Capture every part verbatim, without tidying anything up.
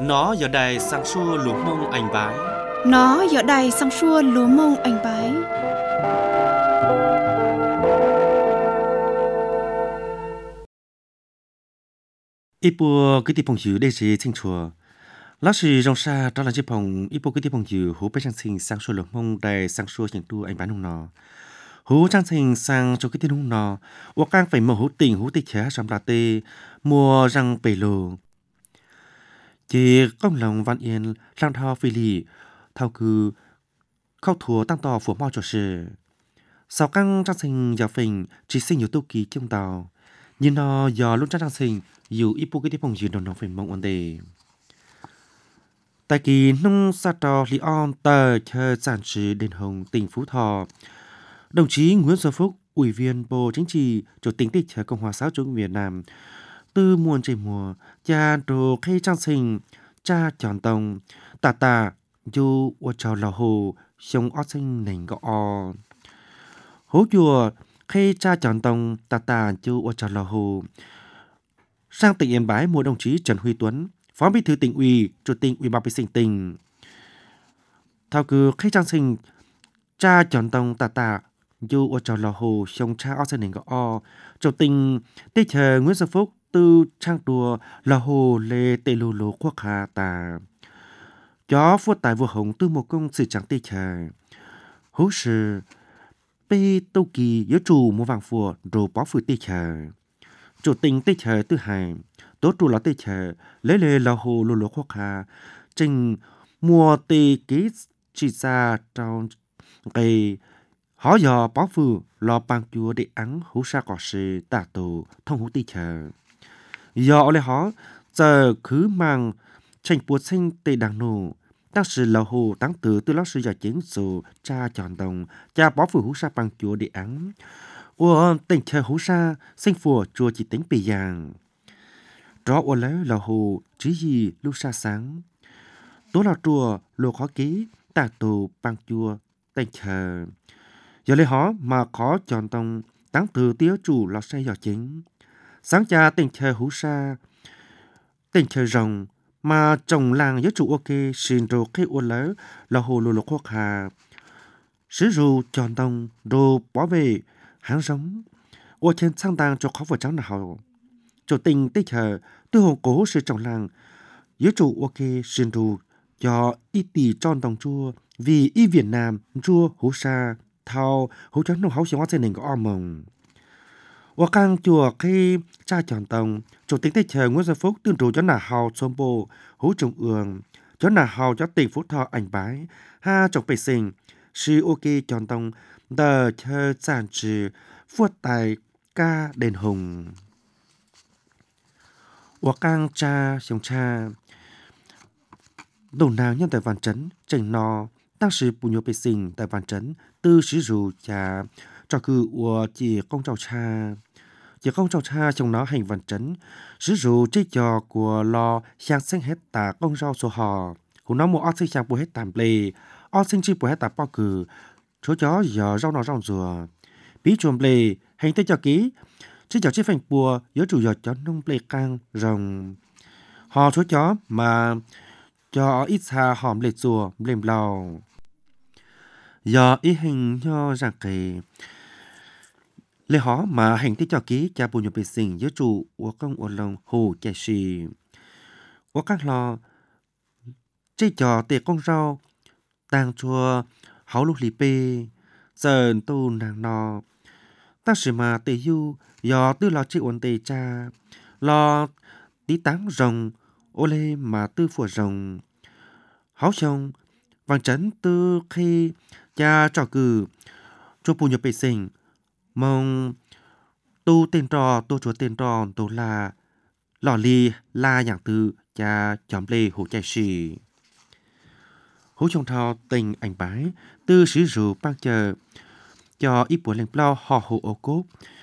Nó giờ đây sang xua lúa mông anh bái. Nó giờ đây sang xua lúa mông anh bái. Ít bữa cái tiệm phòng dữ đây gì chính chùa. Lão sư rong xa đó là chiếc phòng ít bữa cái tiệm phòng dữ hú bé trang sinh sang xua lúa mông đây sang xua những tu anh bán hùng nọ. Hú trang sinh sang cho cái tiệm hùng nọ. Và càng phải mở hú tình hú tê chá trong là tê mua răng bể lô. Chỉ công lòng văn yên lang thao phi lì thao cứ khâu thua tăng tò của mò cho sự. Sau căng trang sinh giờ phình chỉ sinh nhiều tu ký trong tàu. Nhưng nó giờ luôn trang sinh dù ít bố cái tiết phòng dữ đồng nó phải mong ổn đề. Tại kỳ nông xa trò lý on tờ chờ giản trừ đền hồng tỉnh Phú Thọ. Đồng chí Nguyễn Xuân Phúc, Ủy viên Bộ Chính trị, Chủ tịch Tịch chờ Cộng hòa xã hội chủ nghĩa Việt Nam, từ muôn trời mùa, cha đồ khi trang sinh, cha chọn tông, tà tà, dù ở trò lò hồ, sống ót sinh nền gõ o. Hố chùa, khi cha chọn tông, tà tà, dù ở trò lò hồ. Sang tỉnh Yên Bái mua đồng chí Trần Huy Tuấn, Phó Bí thư tỉnh ủy, Chủ tịch Ủy ban Bế sinh tỉnh. Thao cứ khi trang sinh, cha chọn tông, tà tà, dù ở trò lò hồ, sống cha ót sinh nền gõ o. Chủ tịch Tịch chờ Nguyễn Xuân Phúc, từ trang đùa là hồ lê tê lô lô quốc hà tà. Chó vua tài vua hồng từ một công sự trắng tê trời. Hú sư, bê tô kỳ yếu chủ mua vàng phùa đồ bó phù tê trời. Chủ tình tê trời tư hải, tố trụ là tê trời, lấy lê là hồ lô lô quốc hà. Trình mua tê ký chỉ ra trong cây. Họ dò bó phù lo bằng chúa để ắng hú sa cỏ sư tà tù thông hú tê trời. Do lẽ họ giờ cứ mang tranh bùa sinh tê đằng nổ.当时老虎当得对老师要经手加讲动加保护胡沙帮助的安，我等chờ胡沙sinh phù chùa chỉ tính bề dạng. Đó ở lấy老虎chỉ gì lúc xa sáng. Tố là chùa lô khó ký tạ tù bằng chùa等chờ. Giờ lẽ họ mà khó chọn động当得tiêu chủ lão say要chính. Sáng cha等chờ hú sa等chờ rồng mà trồng làng với chủ ok xin rồi cái ô lỡ là hồ lô lô quốc hà sử dụng chọn đồng đồ bảo vệ hàng giống ô trên sang tàng cho khó vợ cháu nào chủ tình tích chờ từ hồ cố sự trồng làng với chủ ok xin rồi cho y tỷ tròn đồng chua vì y Việt Nam chua hú sa thao hú cháu nông hấu sinh hóa trên nền có om mồng. Và càng chùa khi cha chọn tông, Chủ tịch Tịch chờ Nguyễn Xuân Phúc tương trụ cho nà hào xôn bộ, hú trùng ương, cho nà hào cho tỉnh Phú Thọ ảnh bái, ha trọng bệ sinh, sư ok chọn tông, đờ chờ giản trừ, phuất tài ca đền hùng. Và càng cha xong cha, đầu nào nhân tại Văn Trấn, trình nò, tăng sư bù nhô bệ sinh tại Văn Trấn, tư sử dụng cha, cho cư của chỉ công trào cha. Chỉ công trào cha trong nó hành văn trấn, sử dụng chế trò của lo sang sinh hết tà công rau số hò. Hùng nó mua ớt sinh sang bù hết tàm lê, ớt sinh chi bù hết tà bao cử, số chó giờ rau nó rau rùa. Bí chuồng lê, hành tế cho ký, chế trò chế phành bùa, nhớ chủ giờ cho nông lê căng rồng. Hò số chó mà cho ít xa hòm lê rùa, lềm lào. Giờ ý hình nho rằng kì lê họ mà hành tích cho ký cha bùn nhập bề sinh với chủ của công ổn lòng hồ chạy xì. Của các lò chế trò tệ công rau tàng chùa hảo lúc lì bê dần tu nàng nò. Ta sử mà tệ yu do tư lò chế ổn tệ cha lò tí táng rồng ô lê mà tư phùa rồng. Hảo chồng Văn Trấn tư khi cha trò cử cho bùn nhập bề sinh mong tu tên trò tu chúa tên trò tu là lò ly la dạng từ cha chóm lê hồ chạy xì. Hú trong thao tình ảnh bái tư sử dụng bác chờ cho ít buổi lên plau họ hồ ô cốt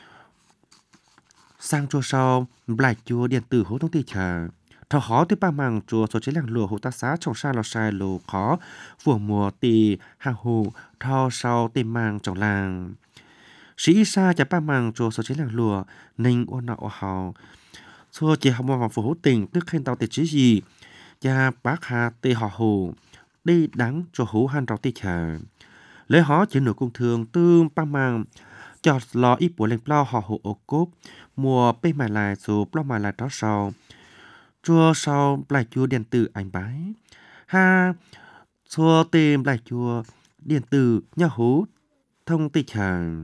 sang chùa sau lại chùa điện tử hố thông tin chờ thọ khó tới ba màng chùa số chế làng lùa hồ ta xá trong xa lò sai lù khó vừa mùa tì hàng hồ thọ sau tìm màng trong làng. Sĩ xa chả ba màng chùa số chế làng lùa ninh ô nọ ô hào xua chỉ học mong vào phủ hữu tình tức khen tao tệ chứ gì cha bác hà tê họ hồ đi đắng cho hữu han rau tê chờ lấy họ chỉ nửa cung thường tương ba mang cho lò ít bộ lên plau họ hồ ô cốp mùa bê mài lại dù plau mài lại đó sau chua sau lại chua điện tử ảnh bái ha chua tìm lại chua điện tử nhà hú thông tê chờ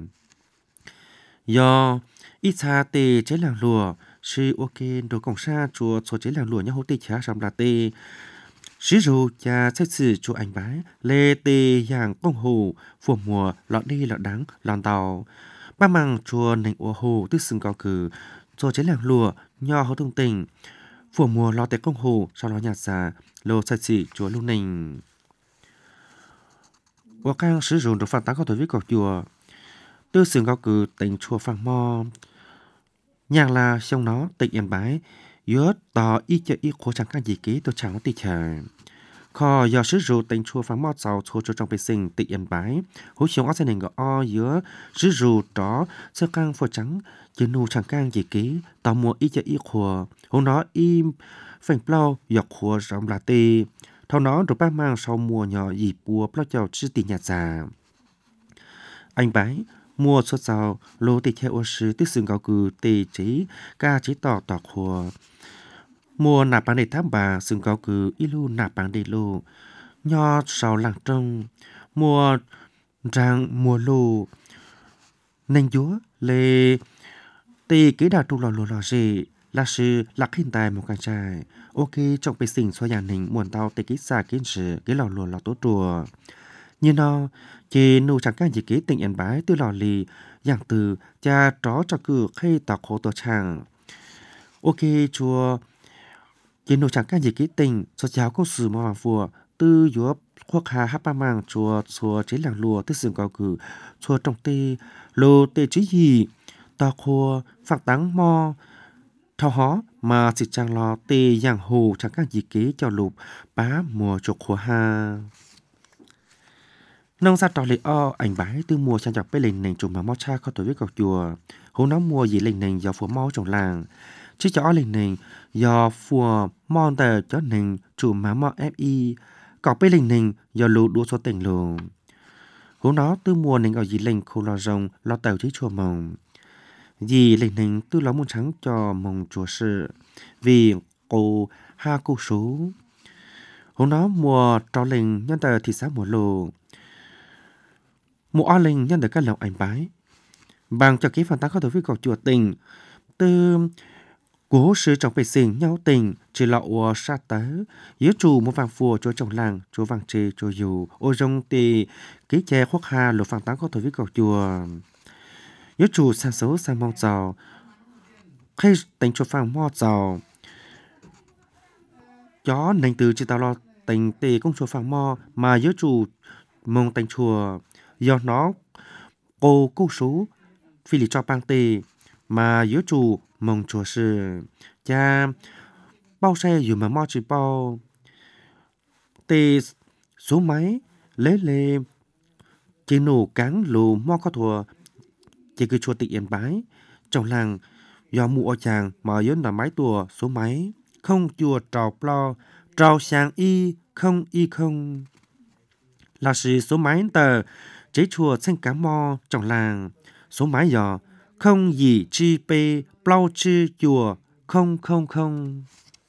do ít xa tê chế làng lùa sư ok đồ công sa chùa chùa chế làng lùa nhà hú tê chá xong là tê sử dụng cha xét xử chùa ảnh bái lê tê dạng công hồ phùa mùa lọt đi lọt đắng lòn tàu ba măng chùa nành ủa hồ tức sừng cao cử chùa chế làng lùa nho hấu thông tình phùa mùa lọt tê công hồ sau đó nhạt xà lô xét xử chùa lưu nành ủa cang sử dụng được phản tác có tuổi viết cầu chùa tư sừng cao cử tỉnh chùa phàng mò nhàng là xong nó tỉnh yên bái yếu tỏ ý cho ý khổ chẳng can gì ký tôi chẳng có tì chờ kho do sử dụng tỉnh chùa phàng mò giàu chùa cho trong bề sinh tỉnh yên bái hỗ trợ ở gia đình gọi o yếu sử dụng đó sơ căng phổ trắng chỉ nụ chẳng can gì ký tỏ mùa ý cho ý khổ hôm nó im phèn plau dọc khổ rộng là tì thao nó được ba mang sau mùa nhỏ dì bùa plau chào chữ tì nhà già anh bái mùa xuất giàu lô tì theo ô sư tức sừng gạo cử tì trí ca trí tỏ tỏ khổ mùa nạp bằng đề thám bà sừng gạo cử y lu nạp bằng đề lô nho sau làng trông mùa ràng mùa lô nành dúa lê tì kế đà trù lò lô lò dì là sư lạc hình tài một cái trai ok trong bề sinh xoa nhà nình muộn tao tì kế xa kiến sử kế lò lô lò tố trùa như nó chỉ nụ chẳng can gì kế tình yên bái từ lò lì dạng từ cha chó cho cử khi tỏ khổ tổ chàng ok chùa chỉ nụ chẳng can gì kế tình cho cháu có sự mà phùa tư yếu khoác hà hát ba mang chùa chùa chế làng lùa tư sừng cao cử chùa trong tê lô tê trí gì tỏ khổ phạt táng mò thao hó mà chỉ chẳng lo tê dạng hồ chẳng can gì kế cho lục bá mùa chục khổ hà nông gia trò lì o ảnh bái từ mùa sang chọc bê lệnh nền trùng mà mò cha có tuổi viết cầu chùa hố nó mua gì lệnh nền do phùa mò trong làng chứ cho lệnh nền do phùa mò tờ cho nền trùng mà mò ép i cọc bê lệnh nền do lũ đua số tỉnh lù hố nó từ mùa nền ở gì lệnh khô lo rồng lo tàu chứ chùa mồng gì lệnh nền từ lo muốn trắng cho mồng chùa sự vì cô ha cô số hố nó mua trò lệnh nhân tờ thị xã mùa lù một o linh nhân được các lòng ảnh bái bằng cho ký phản tác có thể với cầu chùa tình từ cố sự trong bề sinh nhau tình chỉ là ua sa tớ yếu chủ một vàng phùa cho trong làng cho vàng trì cho dù ô rong tì ký che khoác hà lục phản tác có thể với cầu chùa yếu chủ sang xấu sang mong giàu khi tình cho phàng mò giàu chó nành từ chỉ tao lo tình tì công chùa phàng mò mà yếu chủ mong tình chùa do nó cô cô số phi lý cho bang tì mà yếu chủ mong chùa sư cha bao xe dù mà mò chỉ bao tì số máy lấy lê chỉ nổ cán lù mò có thua chỉ cứ chùa tị yên bái trong làng do mụ ở chàng mà yếu là máy tùa số máy không chùa trào plo trào sang y không y không là sự số máy tờ chế chùa xanh cá mò trong làng số máy giò không gì chi pê plau chi chùa không không không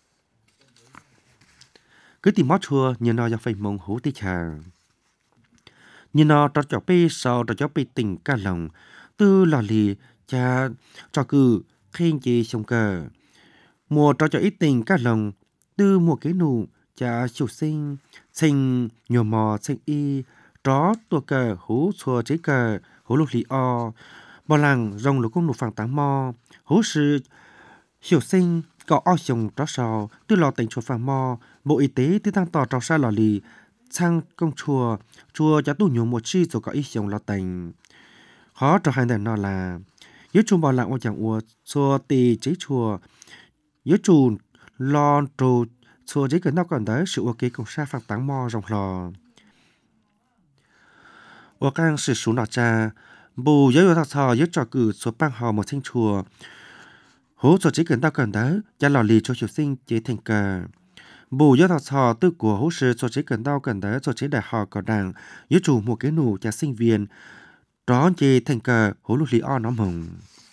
cứ tìm mót chùa như nó phải mong hú tí chà như nó cho cho pê sau cho cho pê tình ca lòng tư lò lì cha cho cử khen chi sông cờ mùa cho cho ít tình ca lòng tư mùa kế nụ cha chủ sinh sinh nhiều mò sinh y đó tua cờ hú chùa chế cờ hú lục lì o bò làng rong lục công lục phẳng táng mò hú sư hiểu sinh có o sùng đó sò tư lò tỉnh chùa phẳng mò bộ y tế tư tăng tỏ trò sa lò lì sang công chùa chùa cho tu nhiều một chi rồi có ít sùng lò tỉnh khó cho hai đàn nó là yếu chùa bò làng ô chẳng ua chùa tì chế chùa yếu chùa lo trù chùa chế cờ nó còn tới sự ok công sa phẳng táng mò rong lò我刚是属老家，不要有他操有照顾所办好một清chùa，hỗ trợ chỉ cần tao cần đó, cha lò lì cho học sinh chế thành cờ， bù do thọ thọ tư của hỗ trợ cho chế cần đau cần đỡ cho chế đại học có đảng yếu chủ một cái nụ cho sinh viên đó chế thành cờ hỗ lục lý o nó mừng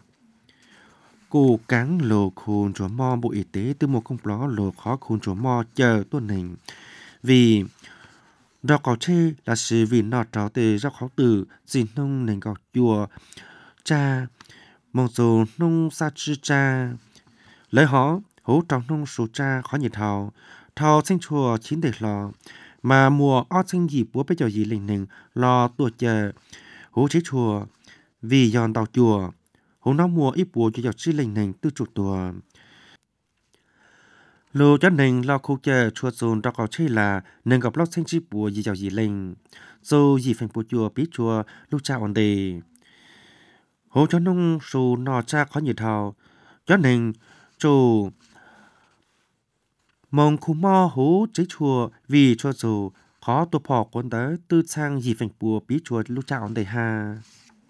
cô cán lồ khôn chúa mò bộ y tế từ một công ló lồ khó khôn chúa mò chờ tuần hình vì đó có chê là sự vì nó trao tê do khó từ gì nông nền gọc chùa cha mong dù nông sa chư cha lấy họ hỗ trong nông số cha khó nhiệt hào thao sinh chùa chín để lò mà mùa o sinh dịp búa bây giờ gì lình nình lo tuổi chờ hỗ chế chùa vì giòn tàu chùa hỗ nó mùa ít búa cho giọt chi lình nình tư chuột tùa lô cho nên lo khu chờ chùa dồn đó có chơi là nên gặp lót sinh chi bùa gì giàu gì lình dù gì phải bùa chùa bí chùa lúc cha ổn đề hỗ cho nông số nọ cha khó nhiệt hào cho nên chủ mong khu mò hố chế chùa vì chùa dù khó tổ phò quân tới tư sang gì phành bùa bí chùa lúc cha ổn đầy ha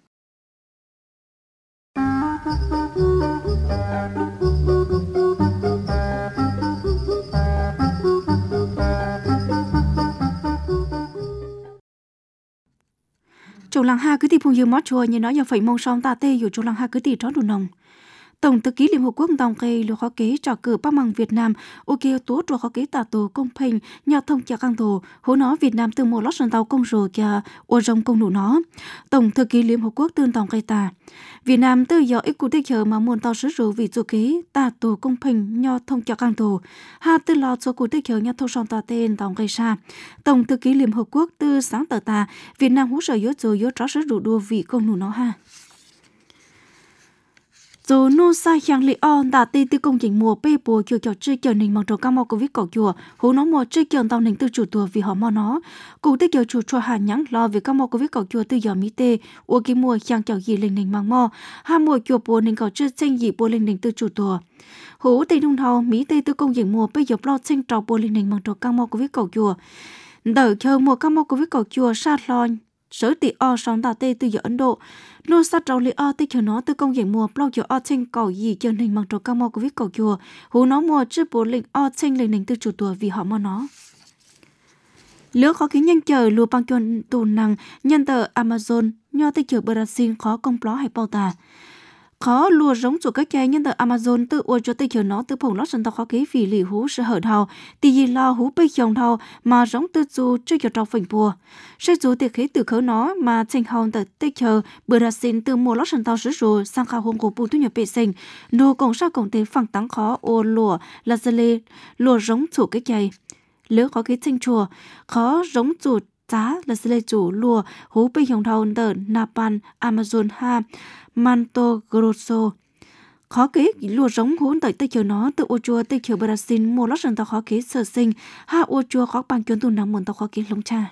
Chủ làng ha cứ tìm phùng dương mót chùa như nói giờ phải mong xong ta tê dù chủ làng ha cứ tìm trót đủ nồng. Tổng thư ký Liên Hợp Quốc Tổng Cây lưu khó kế trò cử Bắc Bằng Việt Nam ok tố trò khó kế tà tù công phình nhờ thông cho căng tù hố nó Việt Nam từ một lót sân tàu công rồi kìa ô rồng công đủ nó. Tổng thư ký Liên Hợp Quốc tương Tổng Cây tà Việt Nam từ giờ ít cụ tích chờ mà muôn tàu sử dụng vì chủ kế tà tù công phình nhờ thông cho căng tù ha từ lọt số cụ tích chờ nhờ thông song tà tên Tổng Cây sa. Tổng thư ký Liên Hợp Quốc từ sáng tờ tà Việt Nam hú sở yếu rồi yếu rõ sử dụng đua vị công đủ nó ha. Dù nô sai hàng lý on đã tì từ công trình mùa bê bùa kiểu kiểu chơi kiểu nình bằng trò cam mò của viết cầu chùa hú nó mùa chơi kiểu tàu nình từ chủ tùa vì họ mò nó cụ tích kiểu chủ chùa hà nhắn lo vì cam mò của viết cầu chùa từ giờ mỹ tê ua cái mùa hàng kiểu gì linh nình bằng mò ha mùa chùa bùa nình cầu chơi tranh gì bùa linh nình từ chủ tùa hú tây đông thầu mỹ tê từ công trình mùa bây giờ lo tranh trò bùa linh nình bằng trò cam mò của viết cầu chùa đợi chờ mùa cam mò của viết cầu chùa sát lo sở tỷ o sóng tà tê từ giờ Ấn Độ lô sát trâu lý o tích chờ nó từ công diện mùa blog giờ o tranh cầu gì chờ hình bằng trò cam mò của viết cầu chùa hú nó mùa chứ bố lệnh o tranh lệnh nình từ chủ tùa vì họ mò nó lứa khó kính nhanh chờ lùa bằng chuẩn tù năng nhân tờ Amazon nho tích chờ Brazil khó công pló hay bao tà khó lùa giống chủ các chai nhân tờ Amazon tự ua cho tích chờ nó từ phồng lót sân tàu khó kế vì lì hú sẽ hở thao thì gì lo hú bây chồng thao mà giống từ dù chưa cho trao phình bùa sẽ dù tiệc khí từ khớ nó mà thành hòn tờ tích chờ Brazil từ mùa lót sân tàu sử dụng sang khảo hôn của bù tu nhập vệ sinh nô cổng sao cổng tế phẳng tăng khó ô lùa là dê lê lùa giống chủ các chai lứa khó kế tranh chùa khó giống chủ giá là dê lê chủ lùa hú bây chồng thao tờ Napan Amazon ha Manto Grosso khó kế lùa giống hốn tới tây chờ nó từ ô chua tây chờ Brazil mua lót sân tàu khó kế sơ sinh ha ô chua khó bằng chuyến tu nắng muộn tàu khó kế lông cha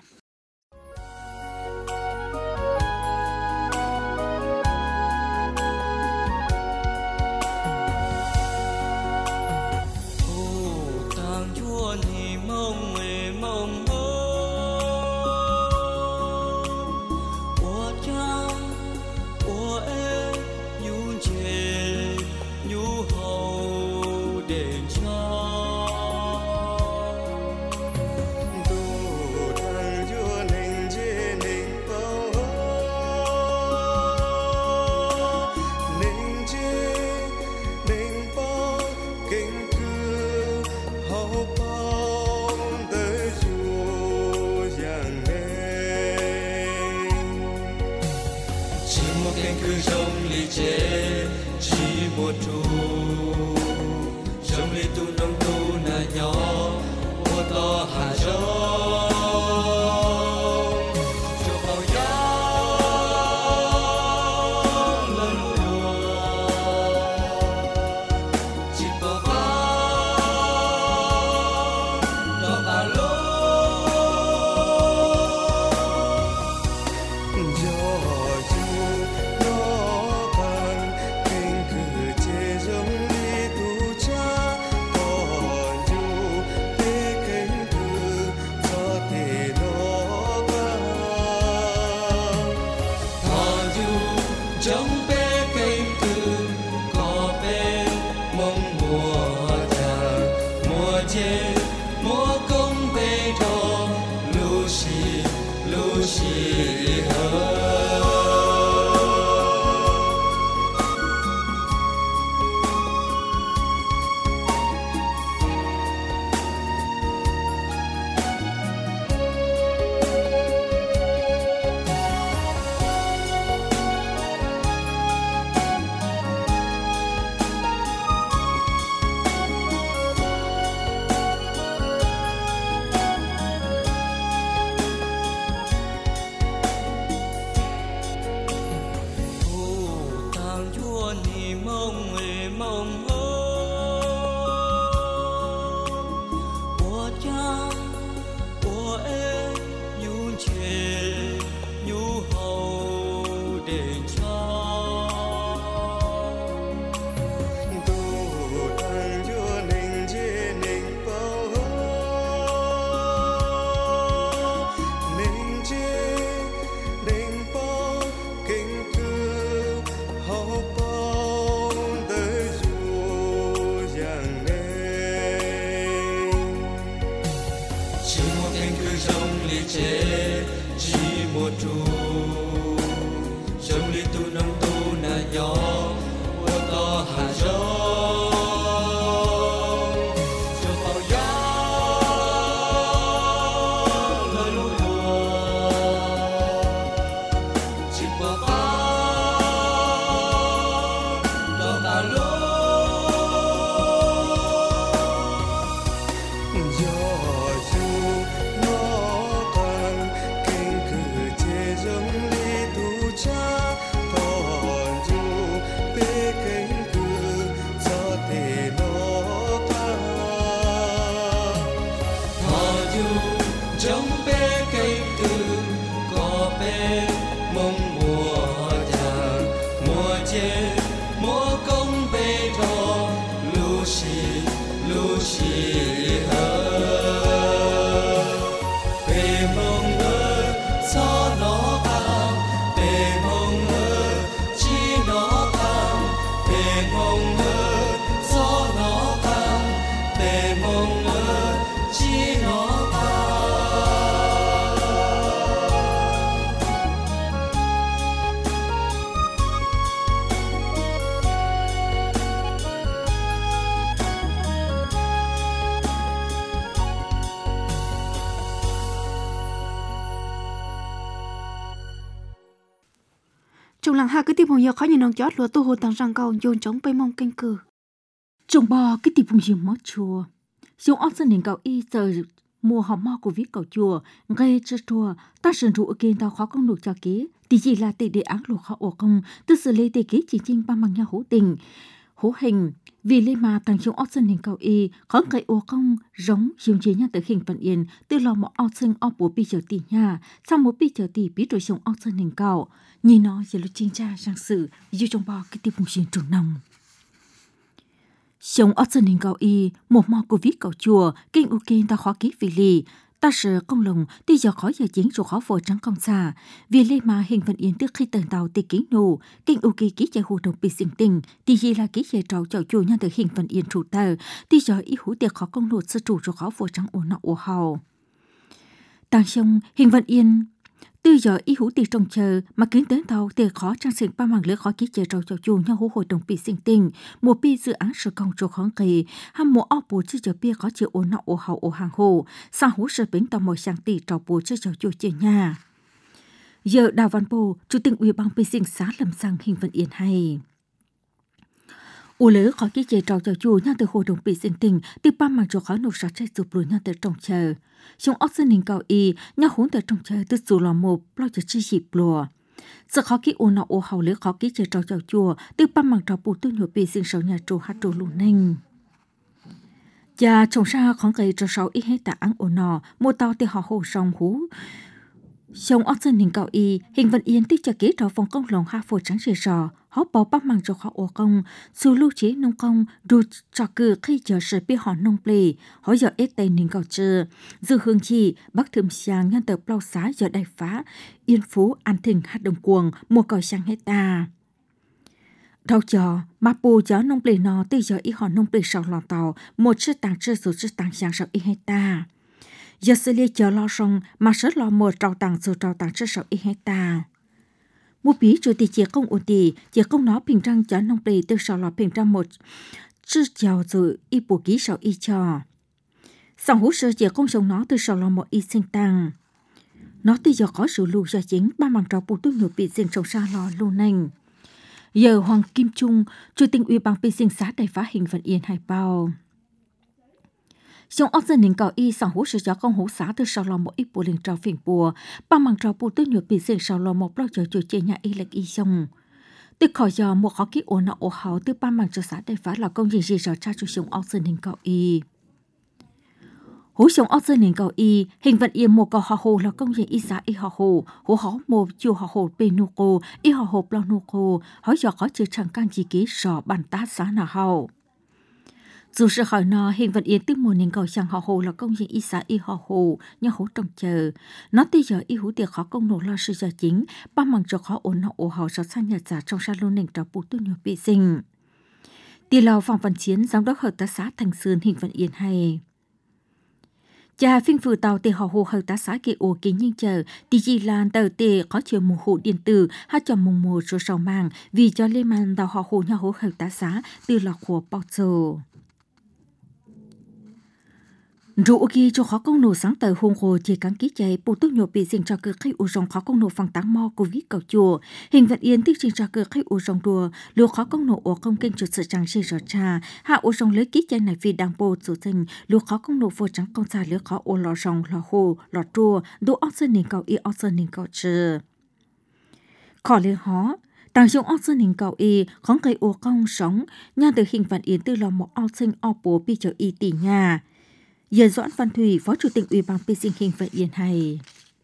Trong làng hai cái tìm hồng giờ khó nhìn nông chót lúa tu hồ tăng răng cầu dồn chống bay mông canh cử. Trong bò cái tìm hồng giờ mất chùa. Dùng ốc dân nền cầu y giờ mùa hòm mò của viết cầu chùa gây cho chùa ta sử dụng kiên tao khó công nụ cho ký. Thì chỉ là tỷ đề án lục khó ổ công từ xử lý tỷ ký chỉ trinh ba bằng nhau hữu tình. Hữu hình vì lê mà tăng dùng ốc dân nền cầu y khó gây ổ công giống dùng chế nhau tới hình phận yên từ lò một ốc dân ốc bố bi chờ tỷ nhà sau một bi chờ tỷ biết rồi dùng ốc dân nền cầu. Nhìn nó giờ lúc chính tra sang sự dù trong bò cái tiếp mục xuyên trùng nông. Sống ở sân hình cầu y, một mò của viết cầu chùa, kinh u kinh ta khó ký vì lì. Ta sợ công lồng, tuy giờ khó giờ chiến rồi khó phổ trắng công xa. Vì lê mà hình phận yên trước khi tần tàu tì kính nụ, kinh u kỳ ký chạy hù đồng bị sinh tình, thì gì là ký chạy trâu chậu chùa nhân từ hình phận yên trụ tờ, tuy giờ ý hữu tiệc khó công nụ sư trụ rồi khó phổ trắng ổ nọ ổ hào. Tàng sông, hình phận yên, từ giờ ý hữu tiệc trông chờ mà kiến đến tàu tiệc khó trang sinh ba mảng lưỡi khó ký chế trâu chậu chùa nhau hữu hội đồng bị sinh tình, một bi dự án sự công trục kháng kỳ, ham một áo bùa chứ giờ bia khó chịu ổ nọ ổ hào ổ hàng hồ, sang hữu sự bến tàu mồi sang tỷ trâu bùa chứ chậu chùa chế nhà. Giờ Đào Văn Bồ, chủ tịch ủy ban bị sinh xá lầm sang hình vận yên hay. Ủa lỡ khó ký chế trâu chậu chùa nhau từ hội đồng bị sinh tình, từ ba mảng trục khó nộp sát chạy sụp lùi nhau từ trông chờ. Trong ốc dân hình cầu y, nhau hốn từ trong chơi từ dù lò một, lo cho chi dịp lùa. Giờ khó ký ổ nọ ổ hào lỡ khó ký chơi trò chào chùa, từ ba mảng trò bù tư nhổ bì sinh sầu nhà trù hát trù lù nênh. Và trồng ra khó gây trò sầu ít hết tạ ăn ổ nọ, mua tao từ họ hồ sông hú. Trong ốc dân hình cầu y, hình vận yên tích cho ký trò phòng công lòng hạ phổ trắng rì rò, họ bỏ bắp mảng trò khó ổ công, dù lưu chế nông công, đủ trò cử khi chờ sự biết họ nông plì, họ giờ ít tên hình cầu trừ. Dư hương chi, bác thơm sáng nhân tờ plau xá giờ đại phá, yên phú an thịnh hát đồng cuồng, mua cầu sang hết ta. Đâu chờ, mà bù giờ nông plì nó từ giờ ít họ nông plì sau lò tàu, một chiếc tàng chưa dù chiếc tàng sáng sau ít hết ta. Giờ xử lý chờ lo xong mà sẽ lo một trào tàng dù trào tàng trước sau ít hết ta. Một bí chủ tịch chỉ công ổn tì, chỉ công nó bình trăng cho nông bì từ sau lò bình trăng một chữ chào rồi y bổ ký sau y cho. Sau hú sơ chỉ công sống nó từ sau lò một y sinh tăng. Nó từ giờ có sự lưu cho chính ba mảng trào bù tu nhục bị sinh trong xa lò lưu nành. Giờ Hoàng Kim Trung, chủ tịch ủy ban bị sinh xá đại phá hình vận yên hải bao. Trong ốc dân hình cầu y sang hú sự cho công hú xá từ sau lò một ít bộ linh trào phiền bùa, ba mảng trào bù tư nhược bị sinh sau lò một lo chờ chủ chế nhà y lệch y xong. từ khỏi giờ một khó kỹ ổn nọ ổ hào từ ban mạng cho xã đại phá là công gì gì cho cha chủ sống áo sơn hình cầu y hú sống áo sơn hình cầu y hình vận yên một cầu họ hồ là công gì y xã y họ hồ hú họ một chiều họ hồ bên nô cô y họ hồ bao nô cô hỏi giờ khó chưa chẳng can gì kỹ sò bàn tá xã nào hào dù sự hỏi nó hình vận yên tức mùa nên cầu chẳng họ hồ là công gì y xã y họ hồ nhưng hú trông chờ nó tới giờ y hú tiệc khó công nổ lo sự giờ chính ba mạng cho khó ổn nó ổ hào cho sang nhật giả trong sa lô nền trò bù tu nhiều bị sinh tì lào phòng văn chiến giám đốc hợp tác xã Thành Sơn hình vận yên hay cha phim phù tàu tề họ hồ hợp tác xã kỳ ổ kính nhưng chờ tì gì lan tờ tề có chiều mù hộ điện tử hai chồng mùng một số sầu mang vì cho lê màn tàu họ hồ nhà hồ hợp tác xã từ lọc của bao giờ rủ kia cho khó công nổ sáng tờ hùng hồ chỉ cắn ký chạy bộ tốt nhộp bị dình cho cơ khai u rong khó công nổ phẳng táng mo covid cầu chùa hình vận yên tích trình cho cơ khai u rong đùa lúa khó công nổ ổ công kinh chuột sự trắng xì rõ trà hạ u rong lấy ký chạy này vì đang bộ chủ tình lúa khó công nổ vô trắng con xa lúa khó u lò rong lò hồ lò chùa đủ óc sơn nền cầu y óc sơn nền cầu chư khó lấy hó tàng dụng óc sơn hình cầu y không cây u công sống nhà từ hình vận yên từ lò một óc sinh óc bố bị cho y tỷ nhà Giờ Doãn Văn Thủy, Phó Chủ tịch Ủy ban Pi Sinh Hình Vận Yên hay.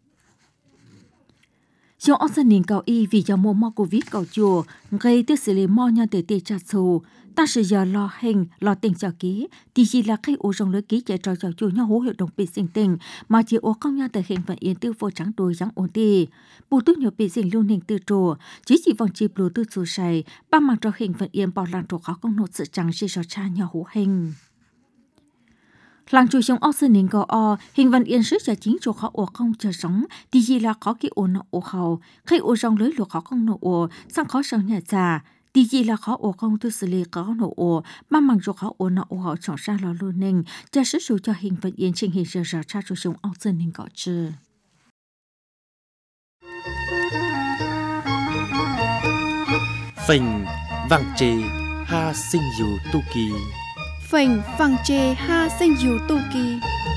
Trong ốc dân nền cầu y vì do mùa mò Covid cầu chùa, gây tiêu xử lý mò nhân tế tế trả sầu. Ta sử giờ lo hình, lo tình cho ký, thì chỉ là khi ổ rong lưới ký chạy trò chào chùa nhau hỗ hiệu đồng Pi Sinh tình, mà chỉ ổ công nhân tới hình Vận Yên tiêu vô trắng đôi dáng ổn đi. Bù túc nhiều Pi Sinh lưu nền tư trồ, chỉ chỉ vòng chịp lùa tư chủ sài, ba mạng trò hình Vận Yên bảo làng trò khó công nốt sự trắng chỉ cho cha nhau hỗ hình. Làng chủ sống ốc sơn nền cầu o hình văn yên sức cho chính chỗ khó ổ không chờ sống thì gì là khó cái ổ nọ ổ hầu khi ổ rong lưới lụa khó không nọ ổ sang khó sang nhà già thì gì là khó ổ không tư xử lý khó nọ ổ mà bằng chỗ khó ổ nọ ổ hầu chọn ra lò luôn nền cho sức số cho hình văn yên trình hình giờ giờ cha chủ sống ốc sơn nền cầu chư phình vàng trì ha sinh dù tu kỳ phình vàng chê ha sinh dù tu kỳ.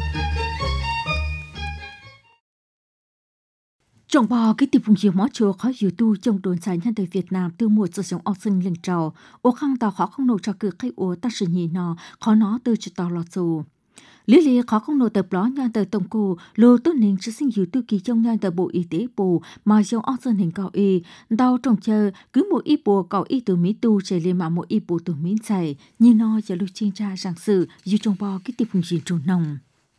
Trong bò cái tiệp vùng chiều mó chùa khó dù tu trong đồn giải nhân đời Việt Nam từ mùa sử dụng ốc sinh lên trào ô khăn tàu khó không nổ cho cử khách ô ta sử nhị nọ khó nó từ chỉ tàu lọt dù lý lý khó không nổ tập đó nhân đời tổng cụ lô tốt nên chỉ sinh dù tu kỳ trong nhân đời bộ y tế bù mà trong ốc sinh hình cầu y đau trong chờ cứ một y bùa cầu y từ mỹ tu chạy lên mà một y bùa từ mỹ chạy như nó giờ lưu chuyên tra giảng sự dù trong bò cái tiệp vùng chiều trù nồng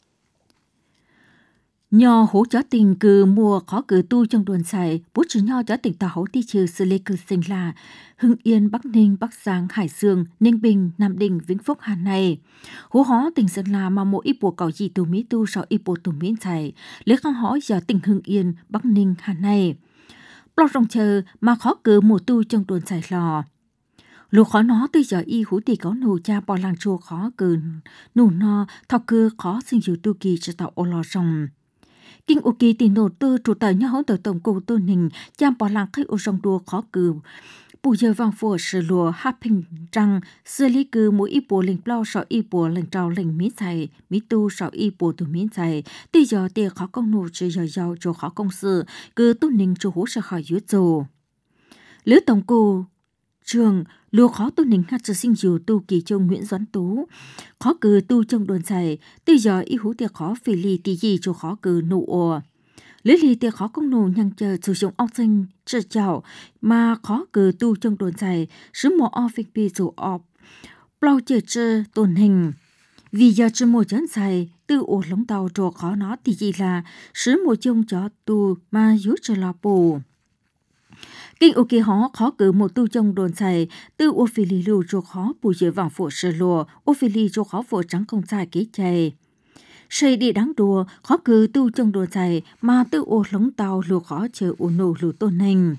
Nho hỗ trợ tình cử mùa khó cử tu trong đồn xài, bố trí nho cho tỉnh tàu hỗ ti trừ sự lê cử sinh là Hưng Yên, Bắc Ninh, Bắc Giang, Hải Dương, Ninh Bình, Nam Định, Vĩnh Phúc, Hà Nội. Hỗ hó tỉnh Sơn La mà một ít bộ cầu gì từ Mỹ tu sau ít bộ từ Mỹ xài, lấy khăn hỏi giờ tỉnh Hưng Yên, Bắc Ninh, Hà Nội. Block trong chờ mà khó cử mùa tu trong đồn xài lò. Lũ khó nó từ giờ y hú thì có nụ cha bỏ làng chùa khó cử nụ no thao cư khó sinh dụ tu kỳ cho tạo ô lò rồng. Kinh ô kỳ tiền nổ tư chủ tờ nhau hỗ tờ tổng cụ tư nình chăm bỏ làng khách ô rong đua khó cử. Bù giờ vang phổ sử lùa hạp hình răng sư lý cư mỗi y bùa lệnh bao sở y bùa lệnh trào lệnh mỹ dày mỹ tu sở y bùa từ mỹ dày tí giờ tìa khó công nụ chứ giờ giàu cho khó công sự cứ tu nình chủ hú sở khỏi dưới dù. Lữ tổng cụ trường lùa khó tu nình hát sự sinh dù tu kỳ châu Nguyễn Doãn Tú khó cử tu trong đồn dày từ giờ y hú tiệc khó phỉ lì tí gì cho khó cử nụ ồ lý lì tiệc khó công nụ nhăng chờ sử dụng ốc sinh trợ chào mà khó cử tu trong đồn dày sứ mộ o phịch bì dù ọp bao chờ chơ tồn hình vì giờ chứ mùa chấn dày từ ổ lống tàu trò khó nó thì gì là sứ mùa chung cho tu mà dú chờ lò bù kinh ô kỳ họ khó cử một tu trong đồn xài từ ô phi lì lưu cho khó bù dự vàng phổ sơ lùa ô phi lì cho khó phổ trắng công xài kế chày xây đi đáng đùa khó cử tu trong đồn xài mà từ ô lống tàu lùa khó chờ ô nổ lùa tôn hình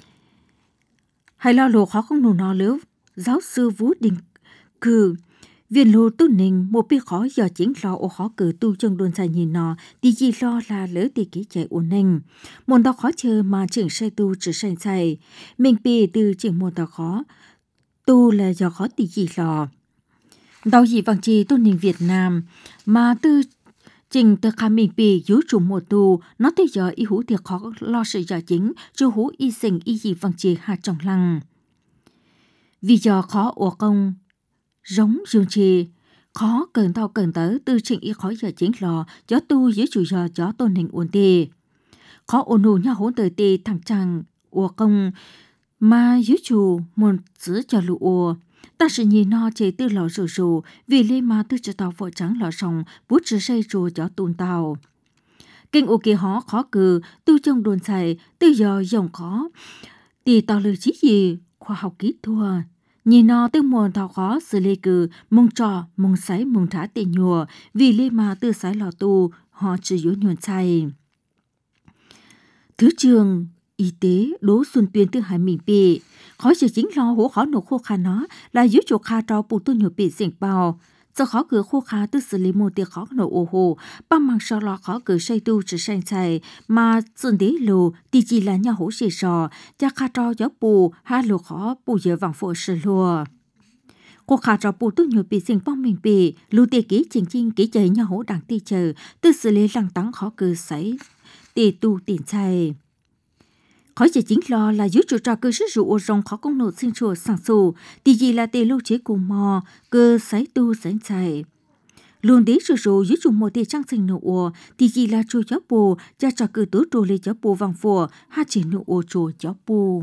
hay lo lùa khó không nổ nó lướt giáo sư Vũ Đình cử viên lô tu ninh một bi khó giờ chính lo ô khó cử tu trong đồn xài nhìn nó thì gì lo là lỡ thì ký chạy ổn ninh môn đó khó chờ mà chỉnh sai tu chỉ sai sai mình bị từ chỉnh môn đó khó tu là do khó thì gì lo đâu gì bằng chi tu ninh Việt Nam mà từ chỉnh từ khả mình bị giữ chủ một tu nó tới giờ y hú thì khó lo sự giờ chính cho hú y sinh y gì bằng chi hạ trong lăng vì giờ khó ủa công giống dương chi khó cần tao cần tới tư trình y khó giờ chính lò gió tu dưới chủ giờ gió tôn hình ổn tì khó ổn nụ nhau hỗn tới tì thằng chàng ủa công mà dưới chủ một giữ cho lụ ủa ta sự nhìn nó chỉ tư lò rủ rủ vì lê mà tư cho tao vợ trắng lò sòng bút trừ say rùa gió tuôn tàu kinh ô kia họ khó cử tu trong đồn xài tư giờ dòng khó tì tao lời chí gì khoa học kỹ thuật nhìn nó tư mồn thảo khó xử lý cử mông trò mông sái mông thả tì nhùa vì lê mà tư sái lò tu họ chỉ yếu nhuận xài thứ trường y tế đố xuân tuyên tư hải mình bị khó chỉ chính lo hố khó nổ khô khá nó là dưới chỗ kha trò bù tu nhiều bị xỉn bao giờ khó cửa khô khá tư xử lý một tiệc khó nổ ô hồ bằng mang so lo khó cửa say tu chỉ sang chạy mà xuân đế lù thì chỉ là nhà hố xì sò cha kha trò gió bù ha lù khó bù giờ vàng phổ sự lùa cô khá trò bù tu nhiều bị xỉn bao mình bị lù tiệc ký chính chính ký chạy nhà hố đảng ti chờ tư xử lý lăng tắng khó cửa sấy tì tu tiền chạy khỏi chỉ chính lo là dưới chủ trò cơ sức rượu rong khó công nộ sinh chùa sản sù thì gì là tê lưu chế cùng mò cơ sấy tu sánh chạy luôn đế rượu rượu dưới chủ một tê trang sinh nộ ua thì gì là chùa chó bù cha trò cơ tứ trù lê chó bù vàng phùa ha chỉ nộ ua chùa chó bù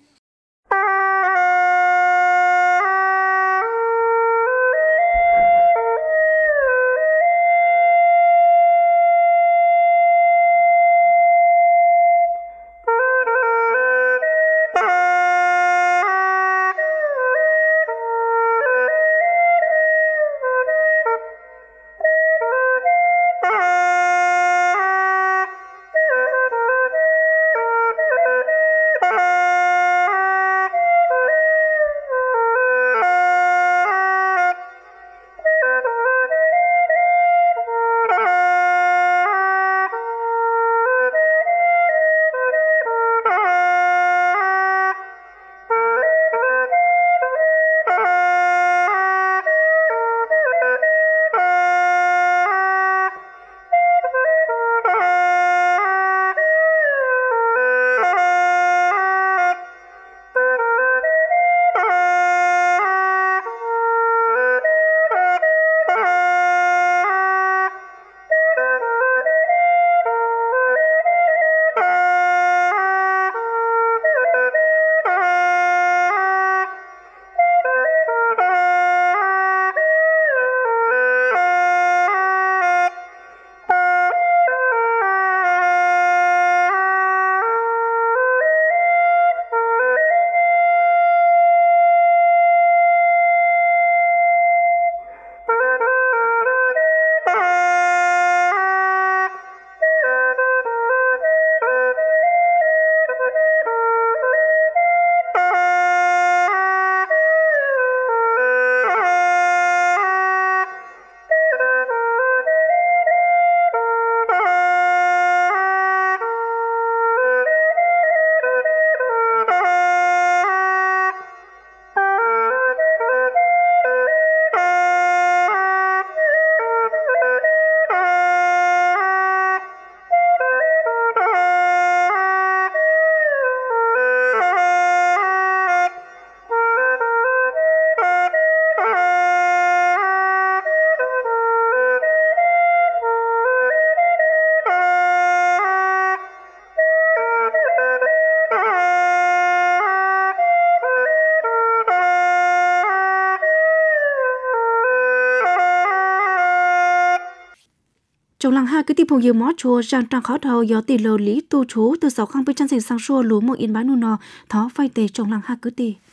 trong làng hai cái tiếp phong yêu mó chùa rằng trang khó đầu do tỷ lệ lý tu chú từ sáu khang bên chân sinh sang xua lúa một in bán nu nọ thó phai tề trong làng hai cứ tì